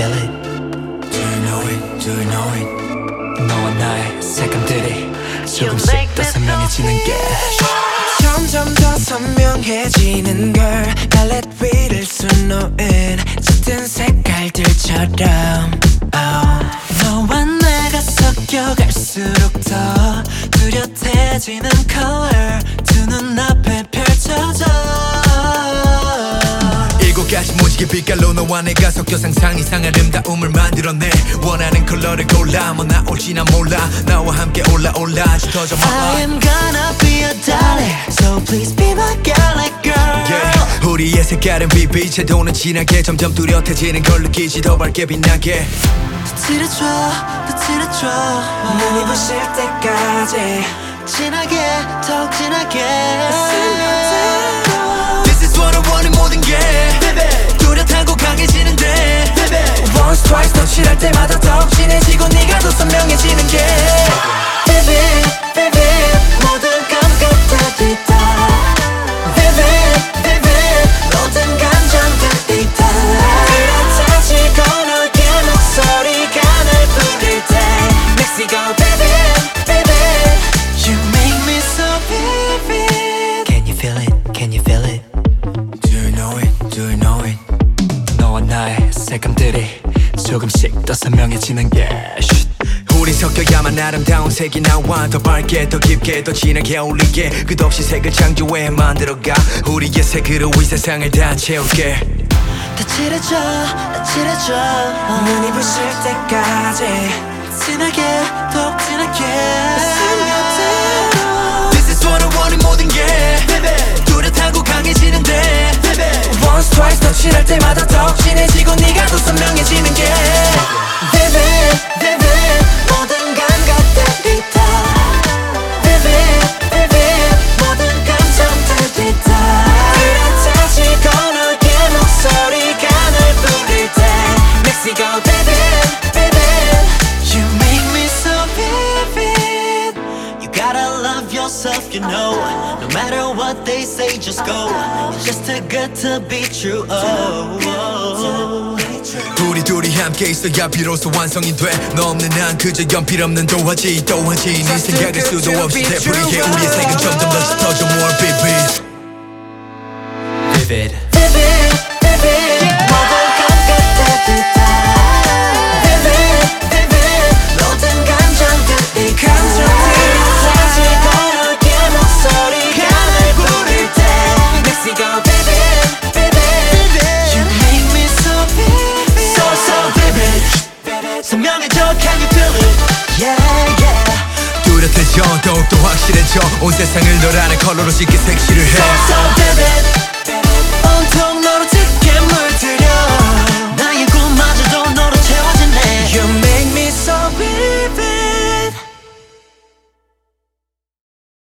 feel it? Do you know it? Do you know it? 너와 나의 색감들이 조금씩 더 선명해지는 게 점점 더 선명해지는 걸 팔레트 위를 수놓은 짙은 색깔들처럼 너와 내가 섞여갈수록 더 뚜렷해지는 color 두 눈앞에 펼쳐져 일곱 가지 무지개 빛깔로 너와 내가 섞여 상상 이상 아름다움을 만들어내 원하는 컬러를 골라 뭐 나올지나 몰라 나와 함께 올라 짙어져 I am gonna be your darling So please be my girl like girl yeah. 우리의 색깔은 빛빛에 도는 진하게 점점 뚜렷해지는 걸 느끼지 더 밝게 빛나게 칠해줘 눈이 부실 때까지 진하게 더욱 진하게 This is what I want 모든 게 뚜렷하고 강해지는데 Once twice 더 칠할 때마다 더욱 진해지고 네가 더 선명해지는 게 Vivid vivid 모든 감각들이 다 Vivid vivid 모든 감정들이 다 뚜렷해지고 너의 목소리가 날 부를 때 Mexico baby baby You make me so vivid Can you feel it? Can you feel it? Do you know it? Do you know it? 너와 나의 색감들이 조금씩 더 선명해지는 게 우리 섞여야만 아름다운 색이 나와 더 밝게 더 깊게 더 진하게 어울리게 끝없이 색을 창조해 만들어가 우리의 색으로 이 세상을 다 채울게 다 칠해줘 눈이 부실 때까지 진하게 더욱 진하게 This is what I want 모든 게 뚜렷하고 강해지는데 Once twice 더 칠할 때마다 더욱 진해지고 네가 더 선명해지는 게 Vivid vivid 모든 감각들이 다 Vivid vivid 모든 감정들이 다 뚜렷해지고 너의 목소리가 날 부를 때 Mexico baby baby You make me so vivid You gotta love yourself, you know No matter what they say, just go It's just too good to be true, 우리 둘이 함께 있어야 비로소 완성이 돼 너 없는 난 그저 연필 없는 도화지 네 생각을 수도 없이 되풀이해 우리의 색은 점점 더 짙어져 more vivid Vivid vivid vivid 모든 감각들이 다 Vivid vivid 모든 감정들이 뚜렷해지고 너의 목소리가 날 부를 때 Mexico baby baby You make me so vivid So vivid 선명해져 can you feel it Yeah yeah 뚜렷해져 더욱더 확실해져 온 세상을 널 아는 컬러로 쉽게 색칠을 해